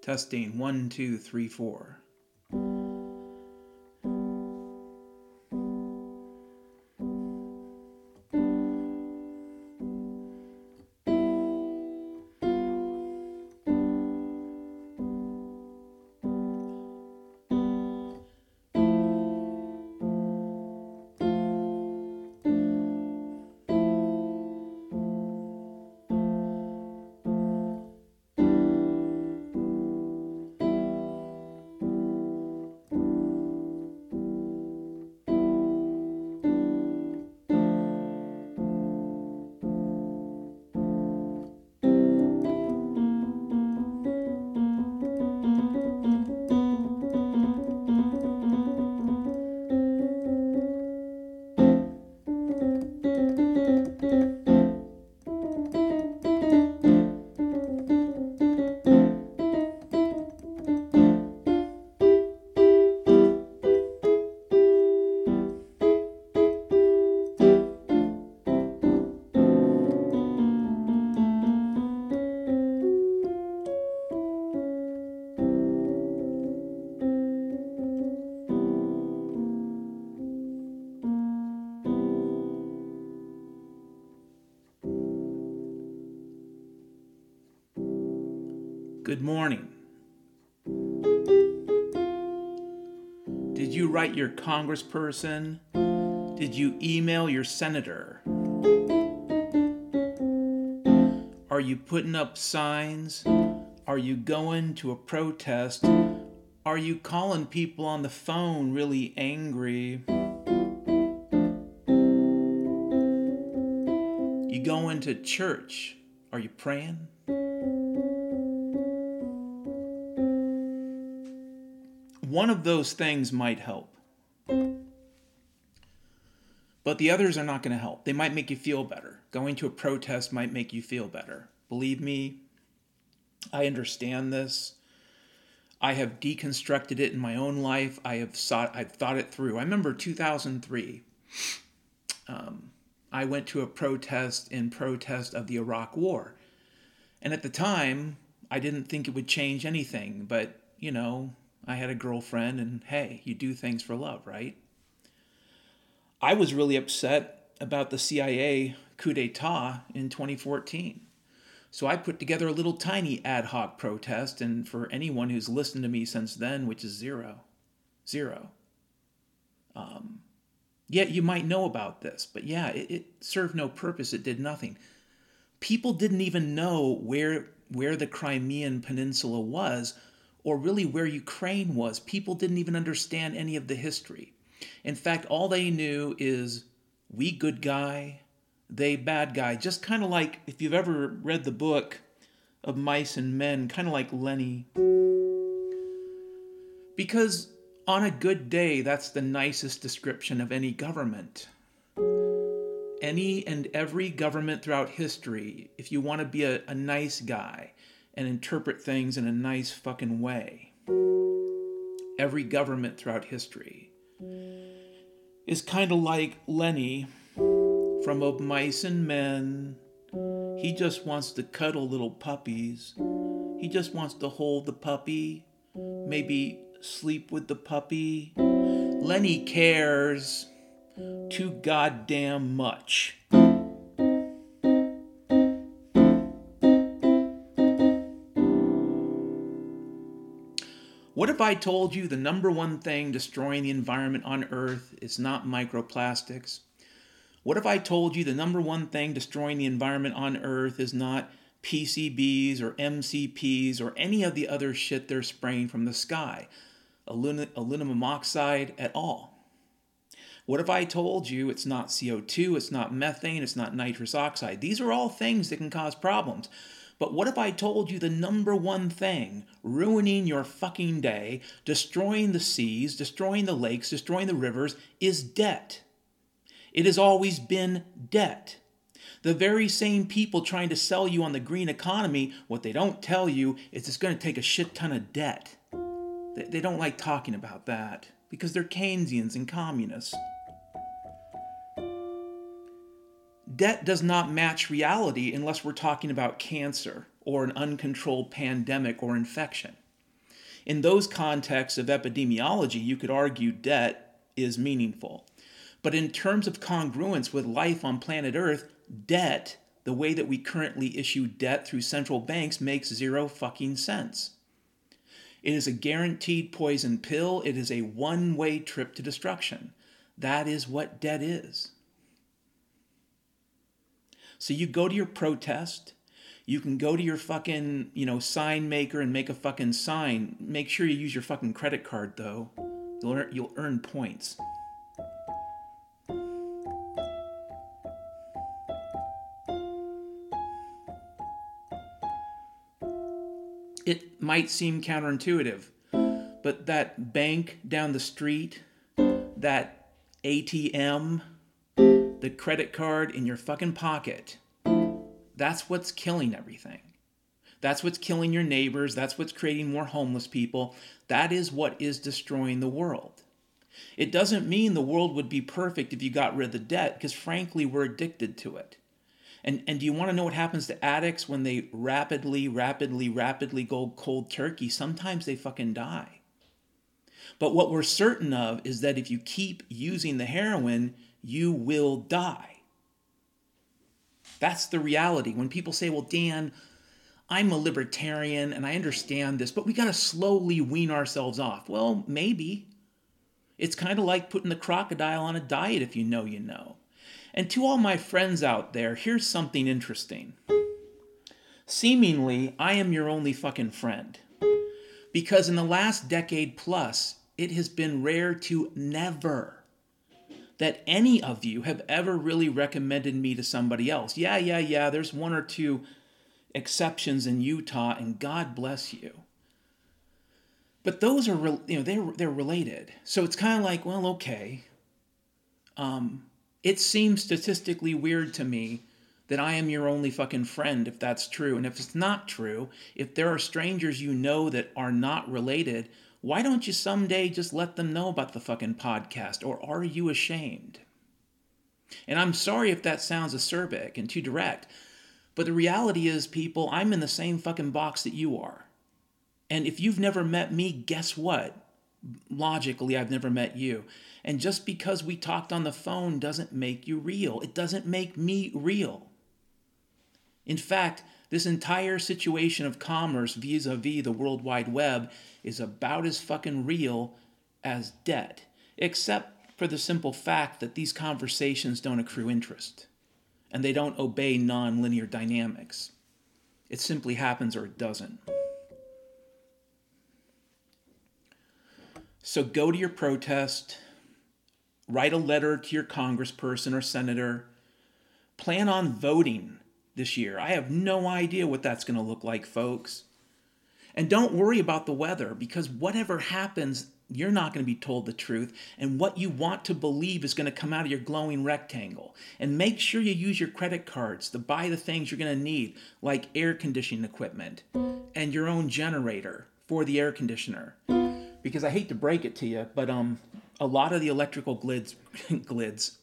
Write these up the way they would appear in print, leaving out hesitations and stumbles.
Testing 1, 2, 3, 4. Good morning. Did you write your congressperson? Did you email your senator? Are you putting up signs? Are you going to a protest? Are you calling people on the phone really angry? You going to church? Are you praying? One of those things might help. But the others are not going to help. They might make you feel better. Going to a protest might make you feel better. Believe me, I understand this. I have deconstructed it in my own life. I've thought it through. I remember 2003. I went to a protest in protest of the Iraq War. And at the time, I didn't think it would change anything. But, I had a girlfriend and, hey, you do things for love, right? I was really upset about the CIA coup d'etat in 2014. So I put together a little tiny ad hoc protest, and for anyone who's listened to me since then, which is zero. Yeah, you might know about this, but yeah, it served no purpose. It did nothing. People didn't even know where the Crimean Peninsula was, or really where Ukraine was. People didn't even understand any of the history. In fact, all they knew is we good guy, they bad guy. Just kind of like, if you've ever read the book of Mice and Men, kind of like Lenny. Because on a good day, that's the nicest description of any government. Any and every government throughout history, if you want to be a nice guy and interpret things in a nice fucking way, every government throughout history is kind of like Lenny from Of Mice and Men. He just wants to cuddle little puppies. He just wants to hold the puppy, maybe sleep with the puppy. Lenny cares too goddamn much. What if I told you the number one thing destroying the environment on Earth is not microplastics? What if I told you the number one thing destroying the environment on Earth is not PCBs or MCPs or any of the other shit they're spraying from the sky? Aluminum oxide at all. What if I told you it's not CO2, it's not methane, it's not nitrous oxide? These are all things that can cause problems. But what if I told you the number one thing ruining your fucking day, destroying the seas, destroying the lakes, destroying the rivers, is debt? It has always been debt. The very same people trying to sell you on the green economy, what they don't tell you is it's going to take a shit ton of debt. They don't like talking about that because they're Keynesians and communists. Debt does not match reality unless we're talking about cancer or an uncontrolled pandemic or infection. In those contexts of epidemiology, you could argue debt is meaningful. But in terms of congruence with life on planet Earth, debt, the way that we currently issue debt through central banks, makes zero fucking sense. It is a guaranteed poison pill. It is a one-way trip to destruction. That is what debt is. So you go to your protest. You can go to your fucking, sign maker and make a fucking sign. Make sure you use your fucking credit card, though. You'll earn points. It might seem counterintuitive, but that bank down the street, that ATM, the credit card in your fucking pocket, that's what's killing everything. That's what's killing your neighbors. That's what's creating more homeless people. That is what is destroying the world. It doesn't mean the world would be perfect if you got rid of the debt, because frankly, we're addicted to it. And do you want to know what happens to addicts when they rapidly go cold turkey? Sometimes they fucking die. But what we're certain of is that if you keep using the heroin, you will die. That's the reality. When people say, well, Dan, I'm a libertarian and I understand this, but we got to slowly wean ourselves off. Well, maybe. It's kind of like putting the crocodile on a diet if you know, you know. And to all my friends out there, here's something interesting. Seemingly, I am your only fucking friend. Because in the last decade plus, it has been rare to never that any of you have ever really recommended me to somebody else. Yeah, there's one or two exceptions in Utah, and God bless you. But those are, they're related. So it's kind of like, well, okay. It seems statistically weird to me that I am your only fucking friend if that's true. And if it's not true, if there are strangers you know that are not related, why don't you someday just let them know about the fucking podcast? Or are you ashamed? And I'm sorry if that sounds acerbic and too direct, but the reality is, people, I'm in the same fucking box that you are. And if you've never met me, guess what? Logically, I've never met you. And just because we talked on the phone doesn't make you real. It doesn't make me real. In fact, this entire situation of commerce vis-a-vis the World Wide Web is about as fucking real as debt, except for the simple fact that these conversations don't accrue interest, and they don't obey non-linear dynamics. It simply happens or it doesn't. So go to your protest, write a letter to your congressperson or senator, plan on voting this year. I have no idea what that's going to look like, folks. And don't worry about the weather, because whatever happens, you're not going to be told the truth, and what you want to believe is going to come out of your glowing rectangle. And make sure you use your credit cards to buy the things you're going to need, like air conditioning equipment and your own generator for the air conditioner. Because I hate to break it to you, but a lot of the electrical grids and grids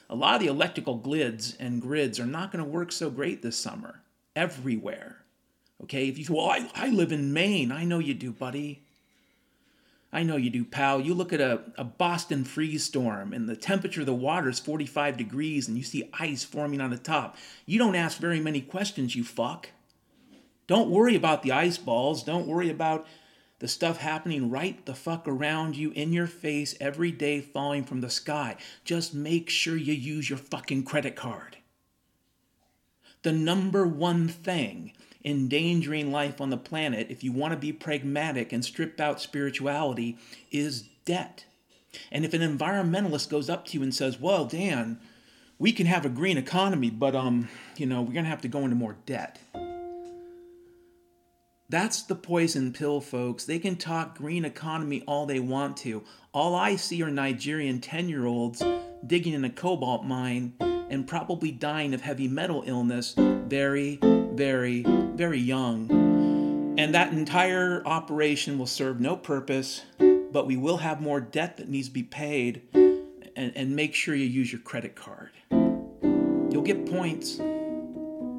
are not going to work so great this summer everywhere. Okay, if you say, well, I live in Maine. I know you do, buddy. I know you do, pal. You look at a Boston freeze storm and the temperature of the water is 45 degrees and you see ice forming on the top. You don't ask very many questions, you fuck. Don't worry about the ice balls. Don't worry about the stuff happening right the fuck around you, in your face, every day, falling from the sky. Just make sure you use your fucking credit card. The number one thing endangering life on the planet, if you want to be pragmatic and strip out spirituality, is debt. And if an environmentalist goes up to you and says, well, Dan, we can have a green economy, but we're going to have to go into more debt. That's the poison pill, folks. They can talk green economy all they want to. All I see are Nigerian 10-year-olds digging in a cobalt mine and probably dying of heavy metal illness very, very, very young. And that entire operation will serve no purpose, but we will have more debt that needs to be paid. And make sure you use your credit card. You'll get points.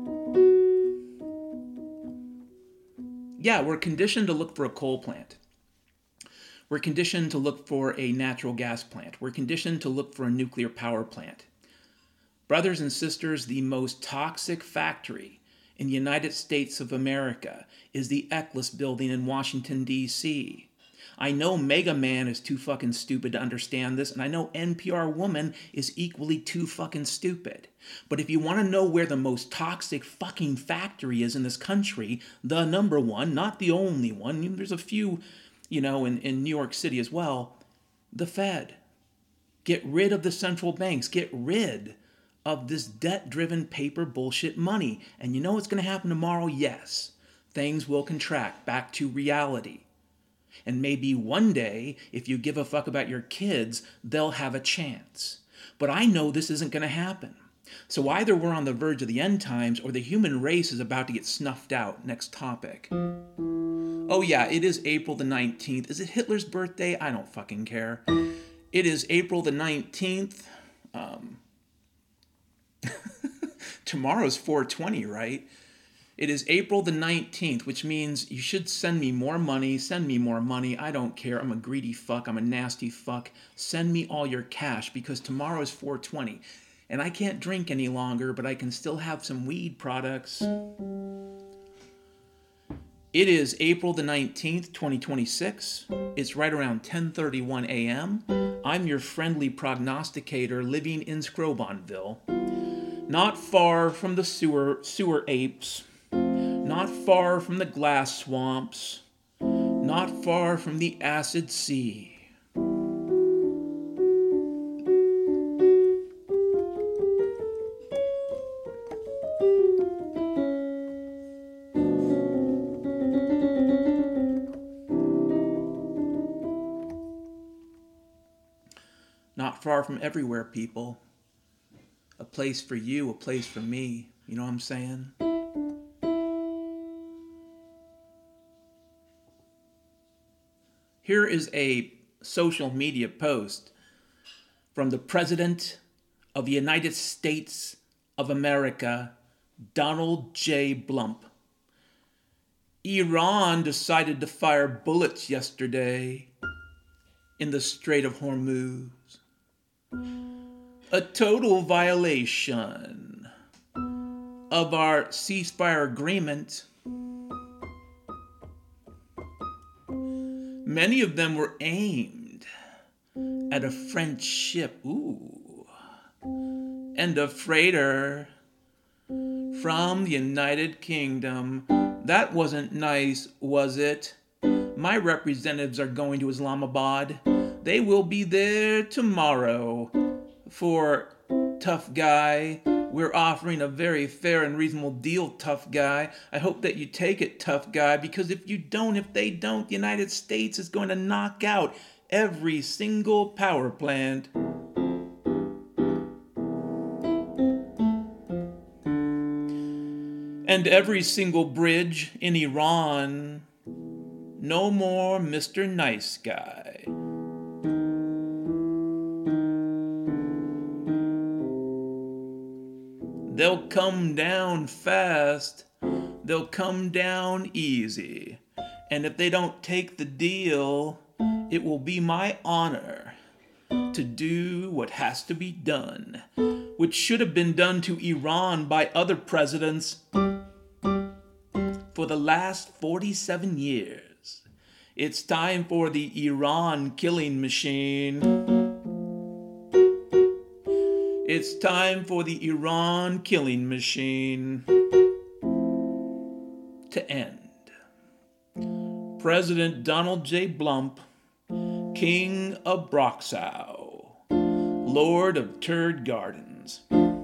Yeah, we're conditioned to look for a coal plant. We're conditioned to look for a natural gas plant. We're conditioned to look for a nuclear power plant. Brothers and sisters, the most toxic factory in the United States of America is the Eccles building in Washington, D.C. I know Mega Man is too fucking stupid to understand this, and I know NPR Woman is equally too fucking stupid. But if you want to know where the most toxic fucking factory is in this country, the number one, not the only one, there's a few, in New York City as well, the Fed. Get rid of the central banks. Get rid of this debt-driven paper bullshit money. And you know what's going to happen tomorrow? Yes. Things will contract back to reality. And maybe one day, if you give a fuck about your kids, they'll have a chance. But I know this isn't going to happen. So either we're on the verge of the end times or the human race is about to get snuffed out. Next topic. Oh yeah, it is April the 19th. Is it Hitler's birthday? I don't fucking care. It is April the 19th. Tomorrow's 420, right? It is April the 19th, which means you should send me more money. Send me more money. I don't care. I'm a greedy fuck. I'm a nasty fuck. Send me all your cash because tomorrow is 420. And I can't drink any longer, but I can still have some weed products. It is April the 19th, 2026. It's right around 10:31 a.m. I'm your friendly prognosticator living in Scrobonville. Not far from the sewer apes. Not far from the glass swamps. Not far from the acid sea. Not far from everywhere, people. A place for you, a place for me. You know what I'm saying? Here is a social media post from the President of the United States of America, Donald J. Blump. Iran decided to fire bullets yesterday in the Strait of Hormuz. A total violation of our ceasefire agreement. Many of them were aimed at a French ship, and a freighter from the United Kingdom. That wasn't nice, was it? My representatives are going to Islamabad. They will be there tomorrow. For tough guy, we're offering a very fair and reasonable deal, tough guy. I hope that you take it, tough guy, because if they don't, the United States is going to knock out every single power plant. And every single bridge in Iran. No more Mr. Nice Guy. They'll come down fast. They'll come down easy. And if they don't take the deal, it will be my honor to do what has to be done, which should have been done to Iran by other presidents for the last 47 years. It's time for the Iran killing machine. It's time for the Iran killing machine to end. President Donald J. Blump, King of Broxow, Lord of Turd Gardens.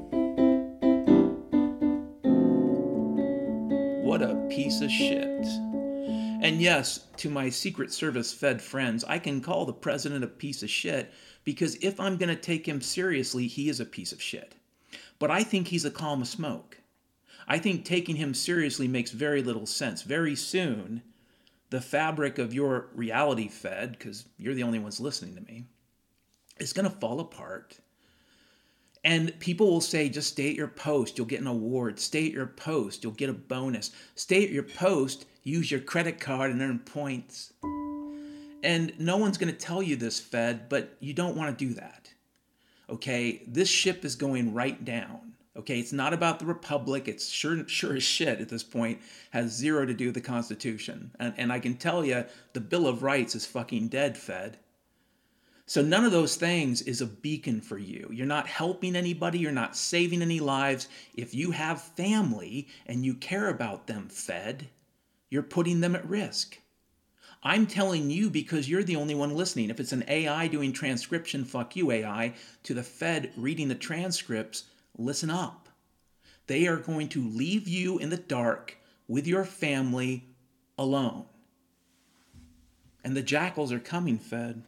What a piece of shit. And yes, to my Secret Service fed friends, I can call the president a piece of shit because if I'm going to take him seriously, he is a piece of shit. But I think he's a column of smoke. I think taking him seriously makes very little sense. Very soon, the fabric of your reality fed, because you're the only ones listening to me, is going to fall apart. And people will say, just stay at your post, you'll get an award. Stay at your post, you'll get a bonus. Stay at your post, use your credit card and earn points. And no one's going to tell you this, Fed, but you don't want to do that. Okay, this ship is going right down. Okay, it's not about the Republic. It's sure as shit at this point has zero to do with the Constitution. And I can tell you, the Bill of Rights is fucking dead, Fed. So none of those things is a beacon for you. You're not helping anybody. You're not saving any lives. If you have family and you care about them, Fed, you're putting them at risk. I'm telling you because you're the only one listening. If it's an AI doing transcription, fuck you, AI. To the Fed reading the transcripts, listen up. They are going to leave you in the dark with your family alone. And the jackals are coming, Fed.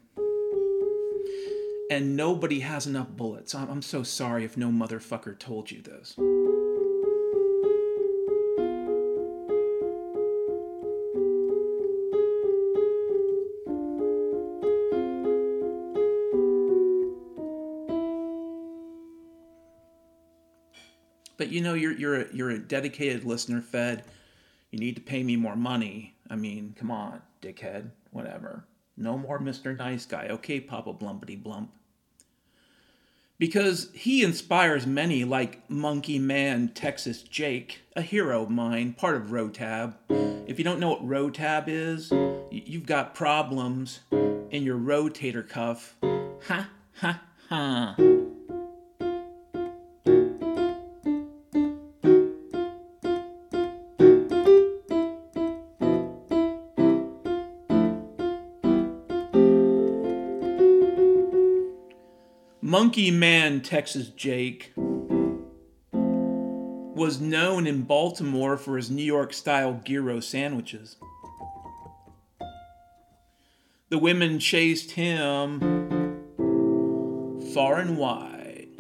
And nobody has enough bullets. I'm so sorry if no motherfucker told you this. But you know, you're a dedicated listener, Fed. You need to pay me more money. I mean, come on, dickhead. Whatever. No more Mr. Nice Guy. Okay, Papa Blumpity Blump. Because he inspires many like Monkey Man Texas Jake, a hero of mine, part of Rotab. If you don't know what Rotab is, you've got problems in your rotator cuff. Ha, ha, ha. Monkey Man Texas Jake was known in Baltimore for his New York-style gyro sandwiches. The women chased him far and wide.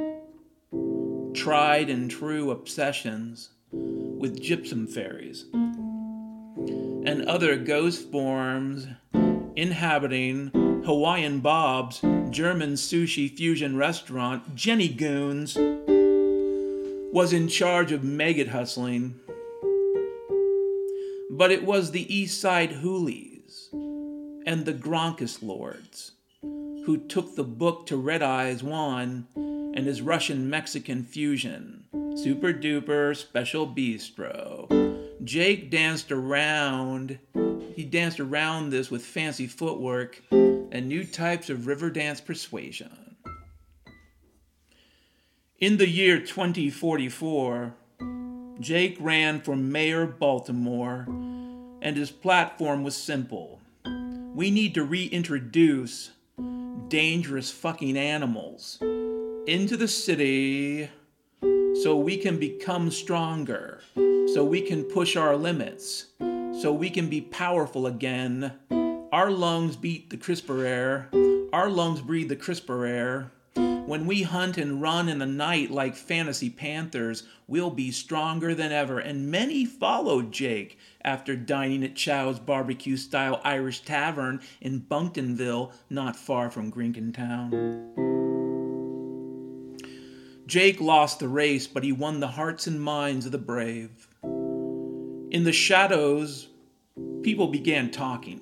Tried and true obsessions with gypsum fairies and other ghost forms inhabiting Hawaiian Bob's German sushi fusion restaurant, Jenny Goons, was in charge of maggot hustling. But it was the East Side Hoolies and the Gronkus Lords who took the book to Red Eyes Juan and his Russian-Mexican fusion, Super Duper Special Bistro. Jake danced around this with fancy footwork and new types of river dance persuasion. In the year 2044, Jake ran for mayor of Baltimore, and his platform was simple. We need to reintroduce dangerous fucking animals into the city so we can become stronger, so we can push our limits, so we can be powerful again. Our lungs beat the crisper air. Our lungs breathe the crisper air. When we hunt and run in the night like fantasy panthers, we'll be stronger than ever. And many followed Jake after dining at Chow's barbecue-style Irish Tavern in Bunktonville, not far from Grinkentown. Jake lost the race, but he won the hearts and minds of the brave. In the shadows, people began talking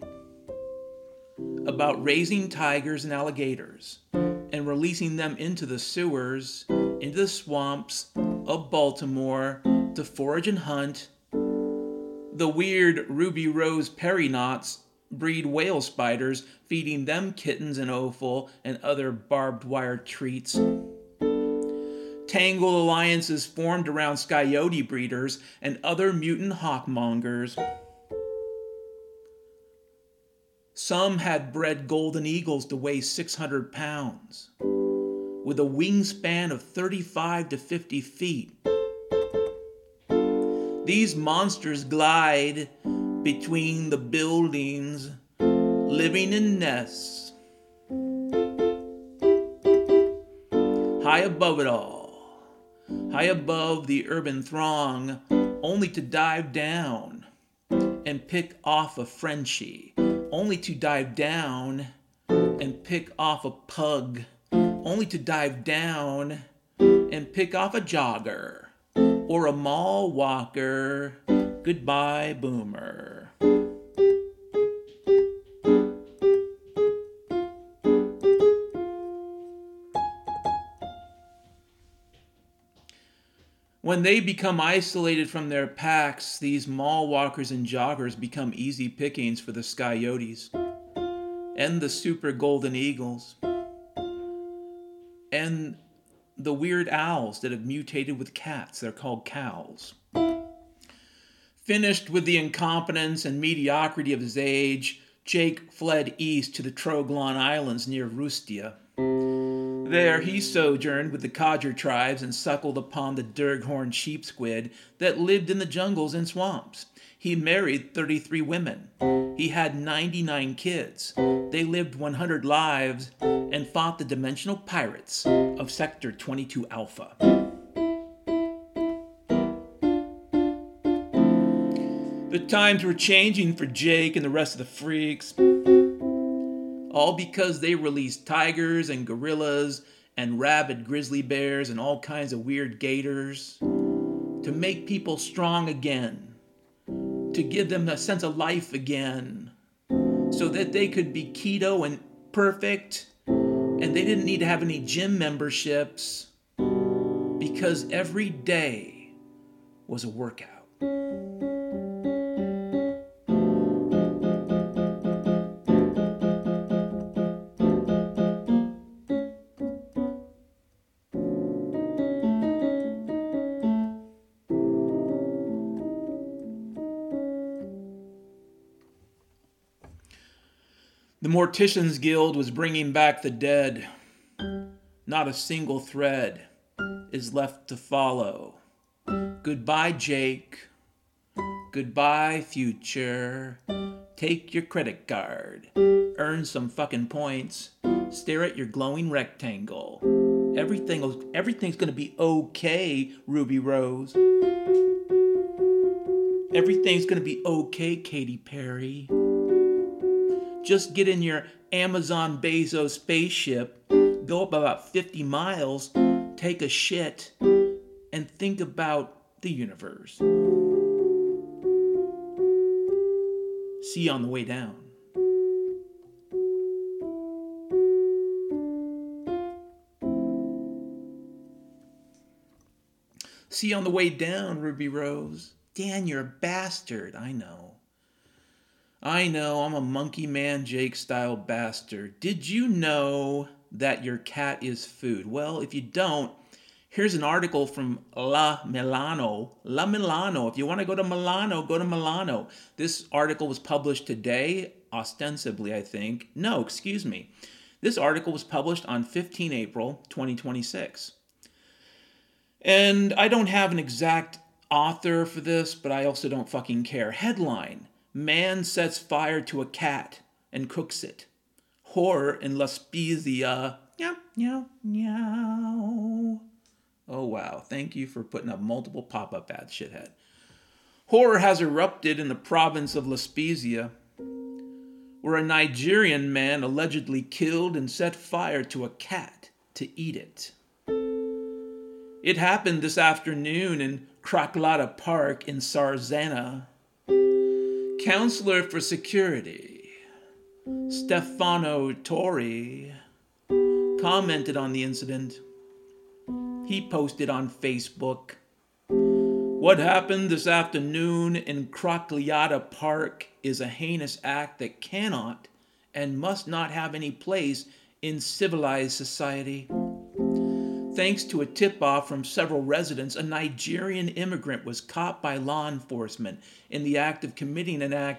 about raising tigers and alligators and releasing them into the sewers, into the swamps of Baltimore to forage and hunt. The weird ruby rose perinots breed whale spiders, feeding them kittens and offal and other barbed wire treats. Tangled alliances formed around scoyote breeders and other mutant hawkmongers. Some had bred golden eagles to weigh 600 pounds, with a wingspan of 35 to 50 feet. These monsters glide between the buildings, living in nests. High above it all, high above the urban throng, only to dive down and pick off a Frenchie. Only to dive down and pick off a pug. Only to dive down and pick off a jogger or a mall walker. Goodbye, boomer. When they become isolated from their packs, these mall walkers and joggers become easy pickings for the scoyotes and the super golden eagles and the weird owls that have mutated with cats. They're called cows. Finished with the incompetence and mediocrity of his age, Jake fled east to the Troglon Islands near Rustia. There he sojourned with the Kadjar tribes and suckled upon the Durghorn sheep squid that lived in the jungles and swamps. He married 33 women. He had 99 kids. They lived 100 lives and fought the dimensional pirates of Sector 22 Alpha. The times were changing for Jake and the rest of the freaks. All because they released tigers and gorillas and rabid grizzly bears and all kinds of weird gators to make people strong again, to give them a sense of life again, so that they could be keto and perfect, and they didn't need to have any gym memberships, because every day was a workout. The Morticians Guild was bringing back the dead. Not a single thread is left to follow. Goodbye, Jake. Goodbye, future. Take your credit card. Earn some fucking points. Stare at your glowing rectangle. Everything's gonna be okay, Ruby Rose. Everything's gonna be okay, Katy Perry. Just get in your Amazon Bezos spaceship, go up about 50 miles, take a shit, and think about the universe. See you on the way down. See you on the way down, Ruby Rose. Dan, you're a bastard, I know, I'm a monkey man Jake style bastard. Did you know that your cat is food? Well, if you don't, here's an article from La Milano. La Milano. If you want to go to Milano, go to Milano. This article was published today, ostensibly, I think. No, excuse me. This article was published on 15 April 2026. And I don't have an exact author for this, but I also don't fucking care. Headline: Man sets fire to a cat and cooks it. Horror in La Spezia. Meow, meow, meow. Oh, wow. Thank you for putting up multiple pop-up ads, shithead. Horror has erupted in the province of La Spezia, where a Nigerian man allegedly killed and set fire to a cat to eat it. It happened this afternoon in Croclata Park in Sarzana. Counselor for Security, Stefano Torri, commented on the incident. He posted on Facebook, "What happened this afternoon in Croclata Park is a heinous act that cannot and must not have any place in civilized society. Thanks to a tip-off from several residents, a Nigerian immigrant was caught by law enforcement in the act of committing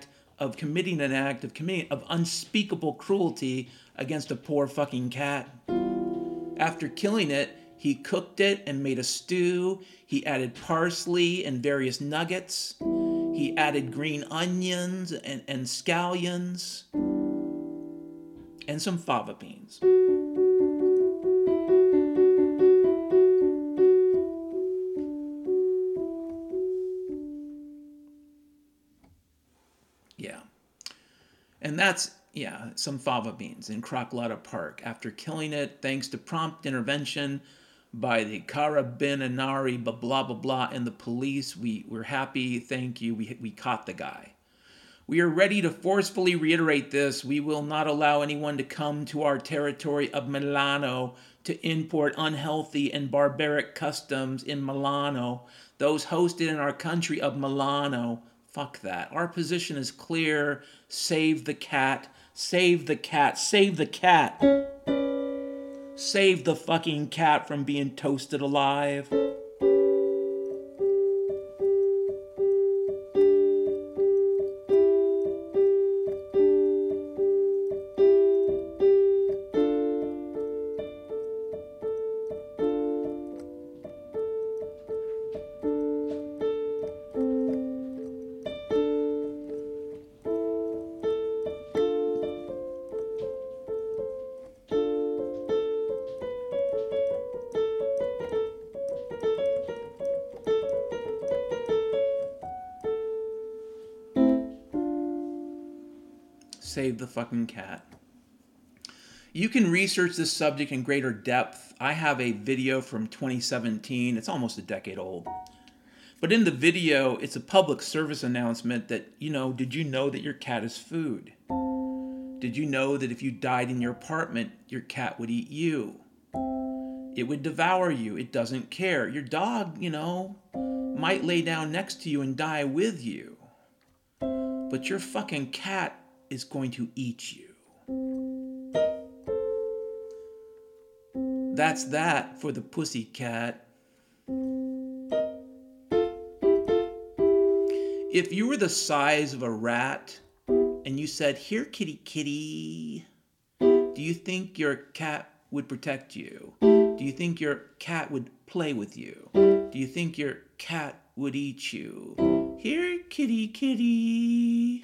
unspeakable cruelty against a poor fucking cat. After killing it, he cooked it and made a stew. He added parsley and various nuggets. He added green onions and scallions and some fava beans. Yeah. And that's, some fava beans in Croclata Park. After killing it, thanks to prompt intervention by the Carabinieri, blah, blah, blah, and the police, we're happy, thank you, we caught the guy. We are ready to forcefully reiterate this. We will not allow anyone to come to our territory of Milano to import unhealthy and barbaric customs in Milano, those hosted in our country of Milano. Fuck that. Our position is clear. Save the cat. Save the cat. Save the cat. Save the fucking cat from being toasted alive. Save the fucking cat. You can research this subject in greater depth. I have a video from 2017. It's almost a decade old. But in the video, it's a public service announcement that, did you know that your cat is food? Did you know that if you died in your apartment, your cat would eat you? It would devour you. It doesn't care. Your dog, might lay down next to you and die with you. But your fucking cat is going to eat you. That's that for the pussy cat. If you were the size of a rat and you said, "Here, kitty, kitty," do you think your cat would protect you? Do you think your cat would play with you? Do you think your cat would eat you? Here, kitty, kitty.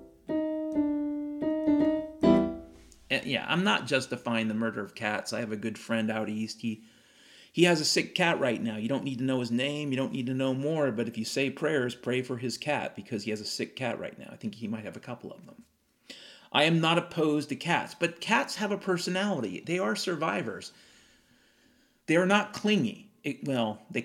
And yeah, I'm not justifying the murder of cats. I have a good friend out east. He has a sick cat right now. You don't need to know his name. You don't need to know more. But if you say prayers, pray for his cat because he has a sick cat right now. I think he might have a couple of them. I am not opposed to cats, but cats have a personality. They are survivors. They are not clingy. They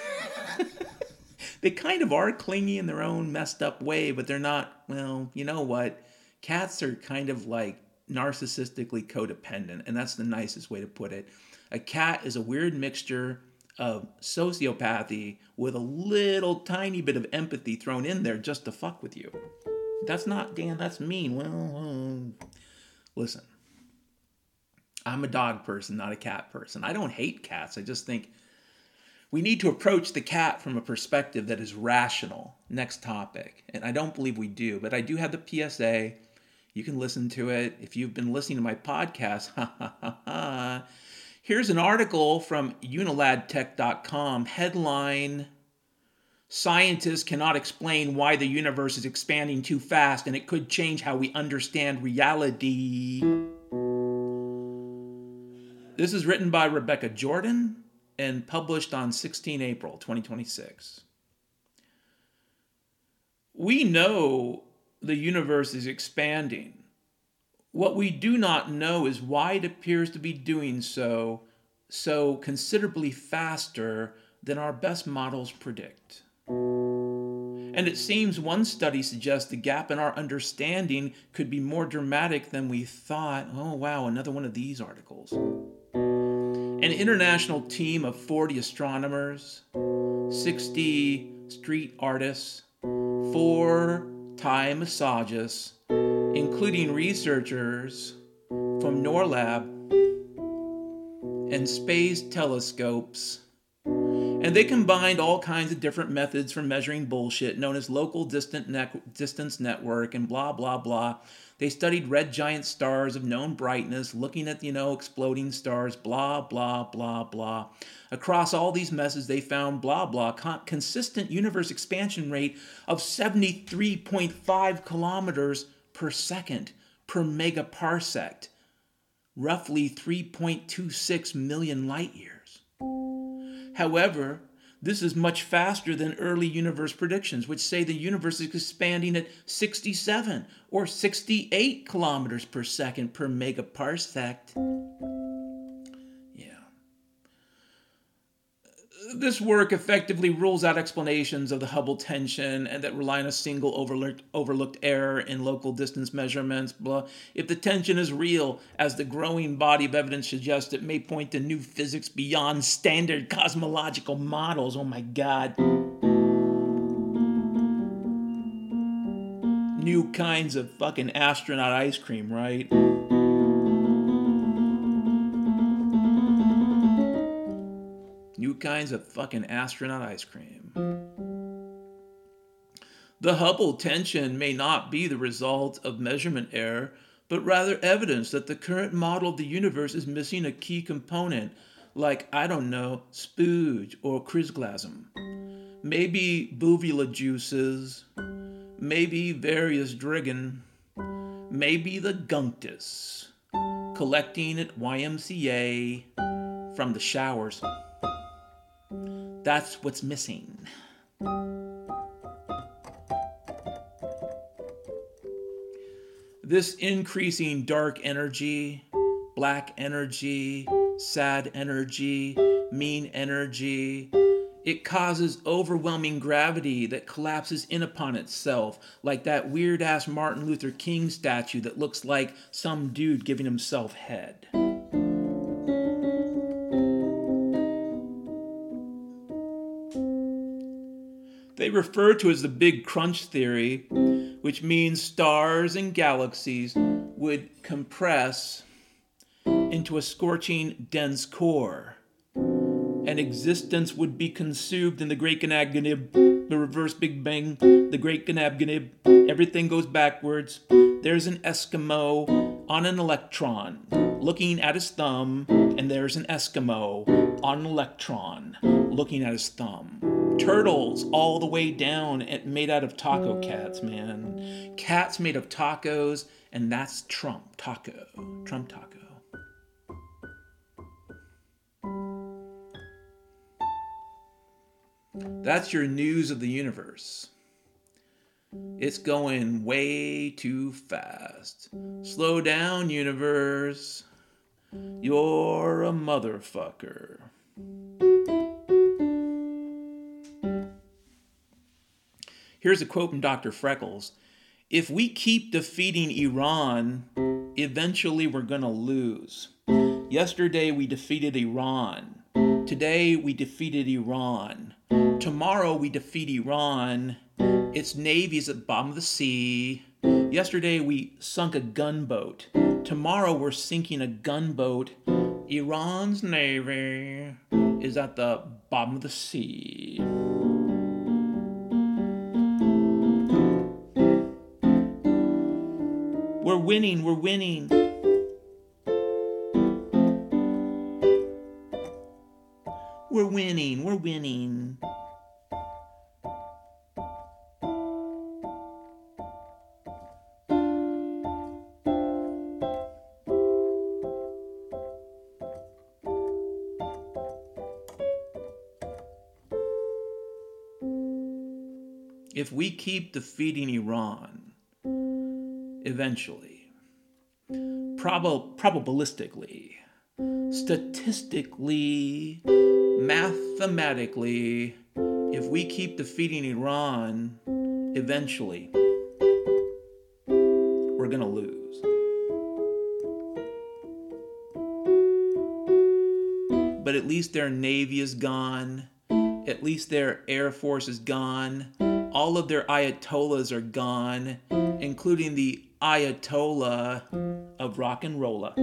kind of are clingy in their own messed up way, but they're not, you know what? Cats are kind of like narcissistically codependent, and that's the nicest way to put it. A cat is a weird mixture of sociopathy with a little tiny bit of empathy thrown in there just to fuck with you. That's not, Dan, that's mean. Well, listen, I'm a dog person, not a cat person. I don't hate cats. I just think we need to approach the cat from a perspective that is rational. Next topic. And I don't believe we do, but I do have the PSA. You can listen to it. If you've been listening to my podcast, here's an article from uniladtech.com. Headline, "Scientists cannot explain why the universe is expanding too fast and it could change how we understand reality." This is written by Rebecca Jordan and published on 16 April 2026. We know the universe is expanding. What we do not know is why it appears to be doing so considerably faster than our best models predict. And it seems one study suggests the gap in our understanding could be more dramatic than we thought. Oh wow, another one of these articles. An international team of 40 astronomers, 60 street artists, 4 Thai massagists, including researchers from NORLAB and space telescopes. And they combined all kinds of different methods for measuring bullshit known as local distance network and blah, blah, blah. They studied red giant stars of known brightness, looking at, exploding stars, blah, blah, blah, blah. Across all these messes, they found blah, blah, consistent universe expansion rate of 73.5 kilometers per second per megaparsec, roughly 3.26 million light years. However, this is much faster than early universe predictions, which say the universe is expanding at 67 or 68 kilometers per second per megaparsec. Yeah. This work effectively rules out explanations of the Hubble tension and that rely on a single overlooked error in local distance measurements. Blah. If the tension is real, as the growing body of evidence suggests, it may point to new physics beyond standard cosmological models. Oh my God. New kinds of fucking astronaut ice cream, right? New kinds of fucking astronaut ice cream. The Hubble tension may not be the result of measurement error, but rather evidence that the current model of the universe is missing a key component, like, I don't know, spooge or chrysglasm. Maybe buvula juices, maybe various driggin, maybe the gunctus, collecting at YMCA from the showers. That's what's missing. This increasing dark energy, black energy, sad energy, mean energy, it causes overwhelming gravity that collapses in upon itself, like that weird-ass Martin Luther King statue that looks like some dude giving himself head. They refer to it as the Big Crunch theory, which means stars and galaxies would compress into a scorching, dense core, and existence would be consumed in the Great Gnab, the reverse Big Bang, the Great Gnab, everything goes backwards. There's an Eskimo on an electron looking at his thumb, and there's an Eskimo on an electron looking at his thumb. Turtles all the way down, made out of taco cats, man. Cats made of tacos, and that's Trump taco. Trump taco. That's your news of the universe. It's going way too fast. Slow down, universe. You're a motherfucker. Here's a quote from Dr. Freckles. If we keep defeating Iran, eventually we're going to lose. Yesterday we defeated Iran. Today we defeated Iran. Tomorrow we defeat Iran. Its navy is at the bottom of the sea. Yesterday we sunk a gunboat. Tomorrow we're sinking a gunboat. Iran's navy is at the bottom of the sea. We're winning, we're winning. We're winning, we're winning. If we keep defeating Iran, eventually, probabilistically, statistically, mathematically, if we keep defeating Iran, eventually, we're going to lose. But at least their navy is gone. At least their air force is gone. All of their ayatollahs are gone, including the Ayatollah of rock and rolla.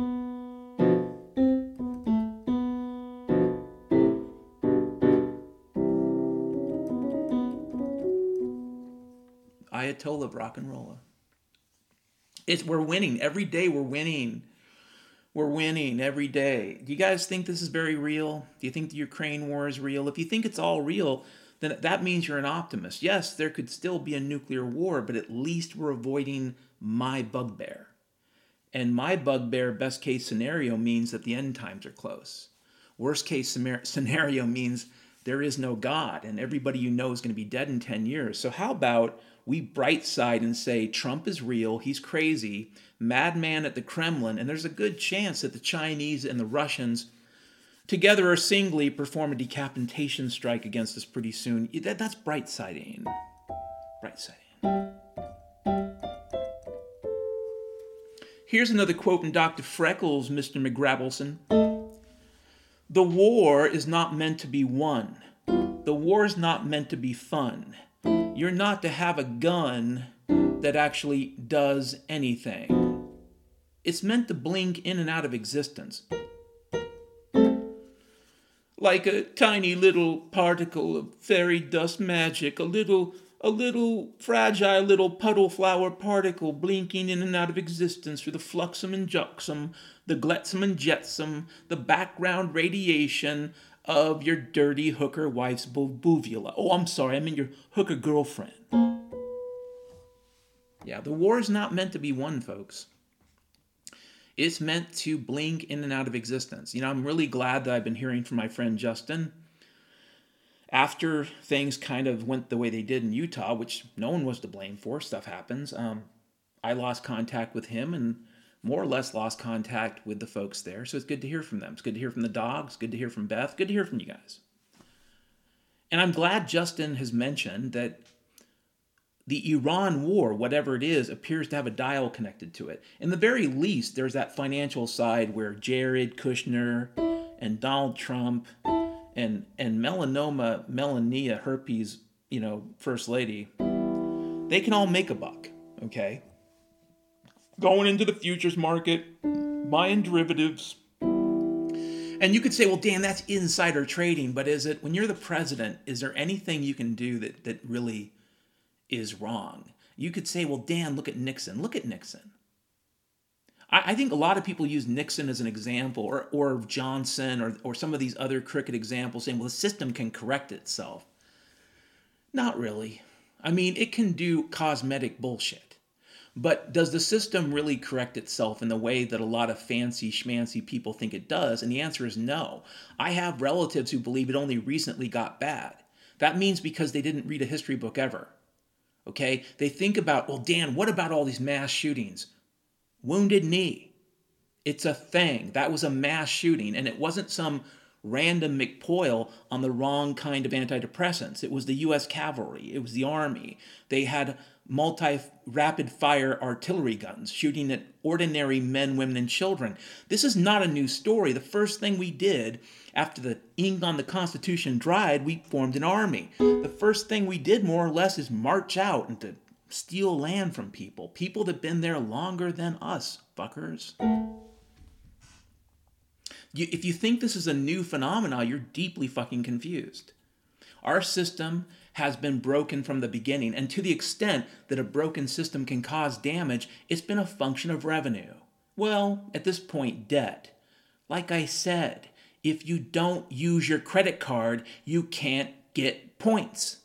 Ayatollah of rock and rolla. We're winning. Every day we're winning. We're winning every day. Do you guys think this is very real? Do you think the Ukraine war is real? If you think it's all real, then that means you're an optimist. Yes, there could still be a nuclear war, but at least we're avoiding my bugbear. And my bugbear, best case scenario, means that the end times are close. Worst case scenario means there is no God, and everybody you know is going to be dead in 10 years. So how about we bright side and say Trump is real, he's crazy, madman at the Kremlin, and there's a good chance that the Chinese and the Russians together or singly perform a decapitation strike against us pretty soon. That's bright siding. Bright siding. Here's another quote from Dr. Freckles, Mr. McGrabbleson. The war is not meant to be won. The war is not meant to be fun. You're not to have a gun that actually does anything. It's meant to blink in and out of existence. Like a tiny little particle of fairy dust magic, a little fragile little puddle flower particle blinking in and out of existence through the fluxum and juxum, the gletsum and jetsum, the background radiation of your dirty hooker wife's buvula. Oh, I'm sorry, I mean your hooker girlfriend. Yeah, the war is not meant to be won, folks. It's meant to blink in and out of existence. You know, I'm really glad that I've been hearing from my friend Justin. After things kind of went the way they did in Utah, which no one was to blame for, stuff happens, I lost contact with him and more or less lost contact with the folks there. So it's good to hear from them. It's good to hear from the dogs, good to hear from Beth, good to hear from you guys. And I'm glad Justin has mentioned that the Iran war, whatever it is, appears to have a dial connected to it. In the very least, there's that financial side where Jared Kushner and Donald Trump and Melania Herpes, First Lady, they can all make a buck, okay? Going into the futures market, buying derivatives. And you could say, well, Dan, that's insider trading, but is it, when you're the president, is there anything you can do that really is wrong? You could say, well, Dan, look at Nixon. Look at Nixon. I think a lot of people use Nixon as an example, or Johnson, or some of these other crooked examples, saying, well, the system can correct itself. Not really. I mean, it can do cosmetic bullshit. But does the system really correct itself in the way that a lot of fancy schmancy people think it does? And the answer is no. I have relatives who believe it only recently got bad. That means because they didn't read a history book ever. Okay? They think about, well, Dan, what about all these mass shootings? Wounded Knee. It's a thing. That was a mass shooting, and it wasn't some random McPoyle on the wrong kind of antidepressants. It was the U.S. cavalry. It was the Army. They had multi-rapid-fire artillery guns shooting at ordinary men, women, and children. This is not a new story. The first thing we did after the ink on the Constitution dried, we formed an army. The first thing we did, more or less, is march out and to steal land from people that have been there longer than us, fuckers. If you think this is a new phenomenon, you're deeply fucking confused. Our system has been broken from the beginning, and to the extent that a broken system can cause damage, it's been a function of revenue. Well, at this point, debt. Like I said, if you don't use your credit card, you can't get points.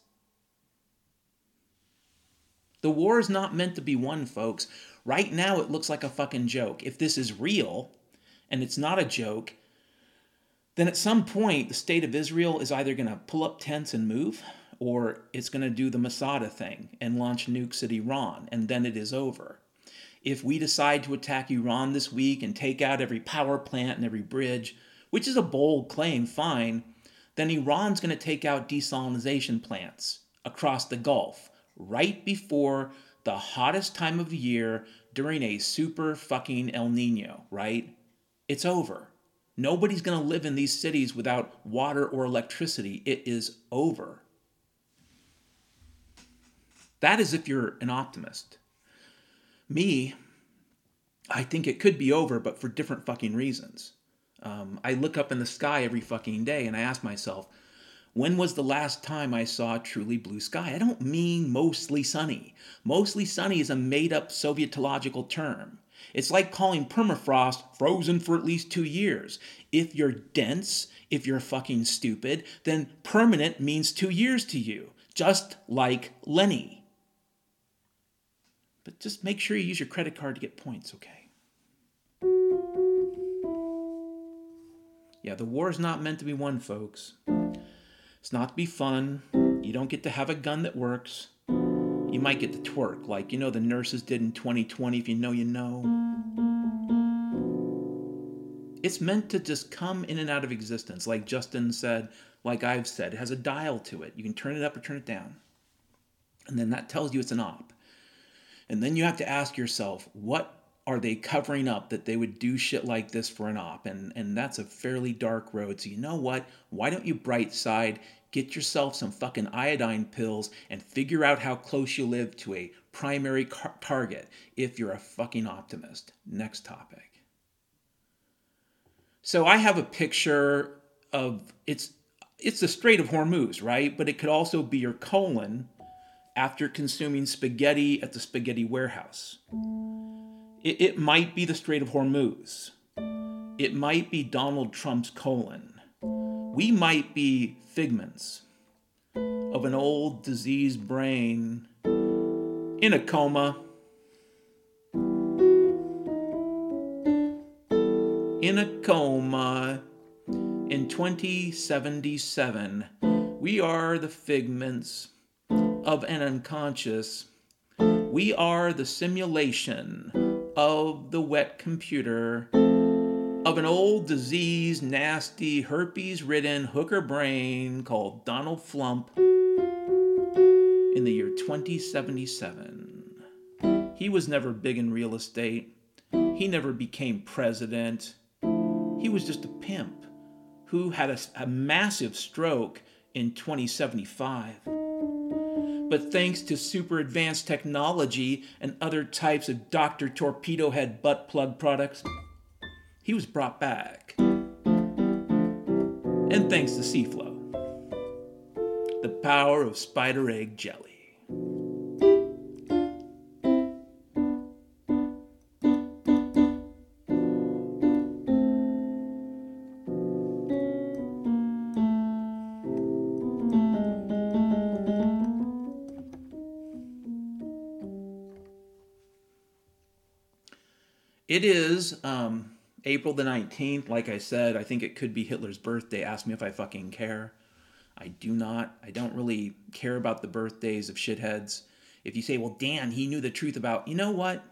The war is not meant to be won, folks. Right now, it looks like a fucking joke. If this is real, and it's not a joke, then at some point, the state of Israel is either going to pull up tents and move, or it's going to do the Masada thing and launch nukes at Iran, and then it is over. If we decide to attack Iran this week and take out every power plant and every bridge, which is a bold claim, fine, then Iran's going to take out desalination plants across the Gulf right before the hottest time of the year during a super fucking El Nino, right? It's over. Nobody's going to live in these cities without water or electricity. It is over. That is if you're an optimist. Me, I think it could be over, but for different fucking reasons. I look up in the sky every fucking day and I ask myself, when was the last time I saw truly blue sky? I don't mean mostly sunny. Mostly sunny is a made-up Sovietological term. It's like calling permafrost frozen for at least 2 years. If you're dense, if you're fucking stupid, then permanent means 2 years to you. Just like Lenny. But just make sure you use your credit card to get points, okay? Yeah, the war is not meant to be won, folks. It's not to be fun. You don't get to have a gun that works. You might get to twerk, like, the nurses did in 2020, if you know, you know. It's meant to just come in and out of existence, like Justin said, like I've said. It has a dial to it. You can turn it up or turn it down. And then that tells you it's an op. And then you have to ask yourself, what are they covering up that they would do shit like this for an op? And that's a fairly dark road. So you know what? Why don't you bright side, get yourself some fucking iodine pills and figure out how close you live to a primary target if you're a fucking optimist. Next topic. So I have a picture of, it's the Strait of Hormuz, right? But it could also be your colon after consuming spaghetti at the spaghetti warehouse. It might be the Strait of Hormuz. It might be Donald Trump's colon. We might be figments of an old diseased brain in a coma. In a coma in 2077. We are the figments of an unconscious. We are the simulation of the wet computer of an old, diseased, nasty, herpes-ridden hooker brain called Donald Flump in the year 2077. He was never big in real estate. He never became president. He was just a pimp who had a massive stroke in 2075. But thanks to super advanced technology and other types of Dr. Torpedo Head butt plug products, he was brought back. And thanks to Seaflow, the power of spider egg jelly. It is April the 19th. Like I said, I think it could be Hitler's birthday. Ask me if I fucking care. I do not. I don't really care about the birthdays of shitheads. If you say, well, Dan, he knew the truth about... You know what?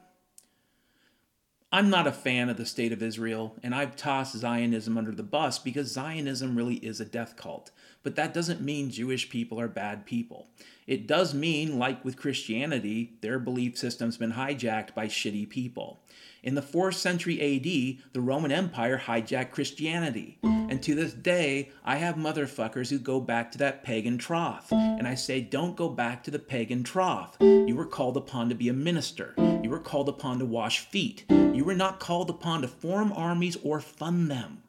I'm not a fan of the state of Israel, and I've tossed Zionism under the bus because Zionism really is a death cult. But that doesn't mean Jewish people are bad people. It does mean, like with Christianity, their belief system's been hijacked by shitty people. In the 4th century AD, the Roman Empire hijacked Christianity. And to this day, I have motherfuckers who go back to that pagan trough. And I say, don't go back to the pagan trough. You were called upon to be a minister. You were called upon to wash feet. You were not called upon to form armies or fund them.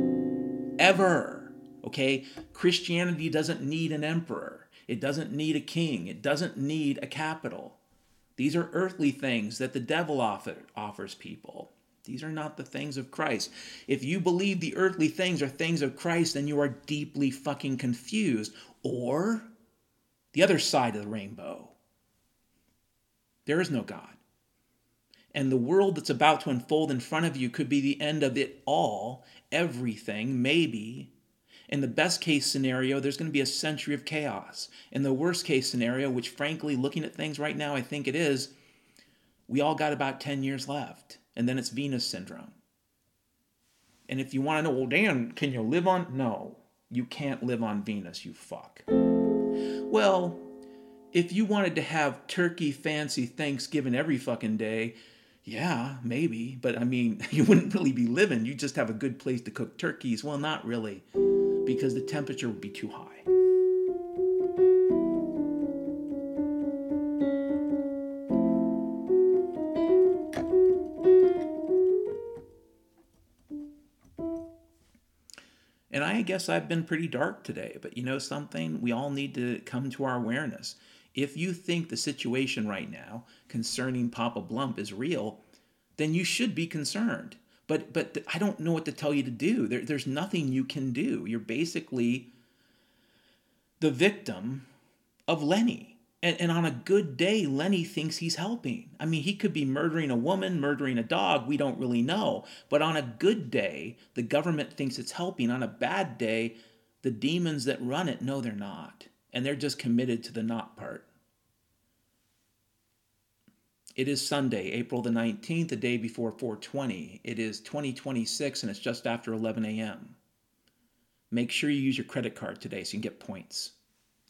Ever. Okay? Christianity doesn't need an emperor. It doesn't need a king. It doesn't need a capital. These are earthly things that the devil offers people. These are not the things of Christ. If you believe the earthly things are things of Christ, then you are deeply fucking confused. Or the other side of the rainbow. There is no God. And the world that's about to unfold in front of you could be the end of it all, everything, maybe. In the best case scenario, there's going to be a century of chaos. In the worst case scenario, which frankly, looking at things right now, I think it is, we all got about 10 years left. And then it's Venus syndrome. And if you want to know, well, Dan, can you live on? No, you can't live on Venus, you fuck. Well, if you wanted to have turkey fancy Thanksgiving every fucking day, yeah, maybe. But I mean, you wouldn't really be living. You just have a good place to cook turkeys. Well, not really. Because the temperature would be too high. And I guess I've been pretty dark today, but you know something? We all need to come to our awareness. If you think the situation right now concerning Papa Blump is real, then you should be concerned. But I don't know what to tell you to do. There's nothing you can do. You're basically the victim of Lenny. And on a good day, Lenny thinks he's helping. I mean, he could be murdering a woman, murdering a dog. We don't really know. But on a good day, the government thinks it's helping. On a bad day, the demons that run it know they're not. And they're just committed to the not part. It is Sunday, April the 19th, the day before 420. It is 2026 and it's just after 11 a.m. Make sure you use your credit card today so you can get points.